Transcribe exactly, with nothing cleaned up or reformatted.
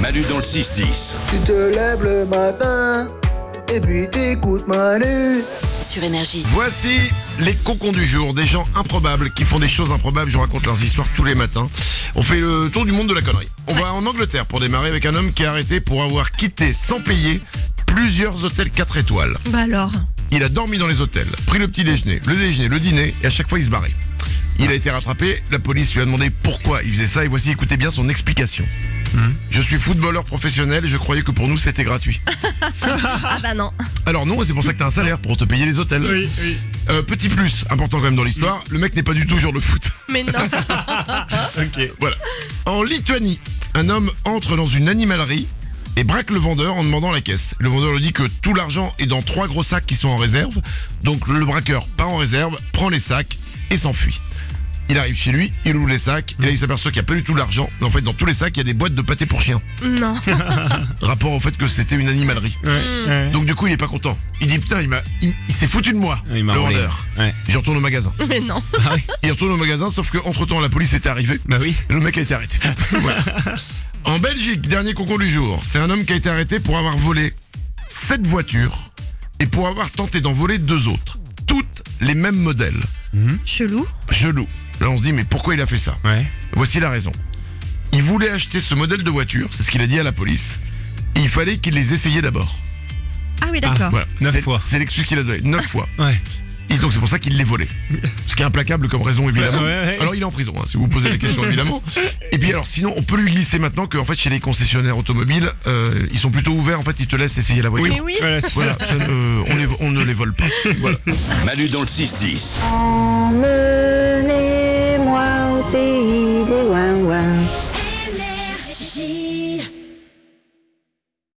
Manu dans le six dix. Tu te lèves le matin et puis t'écoutes Manu. Sur Énergie. Voici les cocons du jour, des gens improbables qui font des choses improbables. Je vous raconte leurs histoires tous les matins. On fait le tour du monde de la connerie. On va en Angleterre pour démarrer avec un homme qui est arrêté pour avoir quitté sans payer plusieurs hôtels quatre étoiles. Bah alors. Il a dormi dans les hôtels, pris le petit déjeuner, le déjeuner, le dîner et à chaque fois il se barrait. Il a été rattrapé, la police lui a demandé pourquoi il faisait ça et voici, écoutez bien son explication. Mmh. Je suis footballeur professionnel et je croyais que pour nous c'était gratuit. Ah bah non. Alors non, c'est pour ça que t'as un salaire, pour te payer les hôtels. Oui, oui. Euh, petit plus, important quand même dans l'histoire, le mec n'est pas du tout joueur de foot. Mais non. Ok. Voilà. En Lituanie, un homme entre dans une animalerie et braque le vendeur en demandant la caisse. Le vendeur lui dit que tout l'argent est dans trois gros sacs qui sont en réserve. Donc le braqueur part en réserve, prend les sacs et s'enfuit. Il arrive chez lui, il ouvre les sacs, et là il s'aperçoit qu'il n'y a pas du tout l'argent. Mais en fait, dans tous les sacs, il y a des boîtes de pâté pour chiens. Non. Rapport au fait que c'était une animalerie. Ouais, ouais. Donc du coup, il est pas content. Il dit putain, il m'a, il, il s'est foutu de moi, Il m'a le volé. vendeur. Ouais. Je retourne au magasin. Mais non. Ah oui. Il retourne au magasin, sauf que entre temps, la police était arrivée. Bah oui. Et le mec a été arrêté. Voilà. En Belgique, dernier concours du jour, c'est un homme qui a été arrêté pour avoir volé sept voitures et pour avoir tenté d'en voler deux autres. Toutes les mêmes modèles. Chelou. Chelou. Là, on se dit, mais pourquoi il a fait ça? Ouais. Voici la raison. Il voulait acheter ce modèle de voiture, c'est ce qu'il a dit à la police. Et il fallait qu'il les essayait d'abord. Ah oui, d'accord. Voilà. Neuf C'est- fois. C'est l'excuse qu'il a donnée. Neuf fois. Ouais. Et donc c'est pour ça qu'il les volait. Ce qui est implacable comme raison, évidemment. Ouais, ouais. Alors il est en prison, hein, si vous vous posez la question, évidemment. Et puis alors sinon, on peut lui glisser maintenant qu'en fait chez les concessionnaires automobiles, euh, ils sont plutôt ouverts. En fait, ils te laissent essayer la voiture. Mais oui. Voilà, c'est Voilà, ça ne- on, les- on ne les vole pas. Voilà. Manu dans le six dix. Emmenez-moi au pays des ouin-ouin.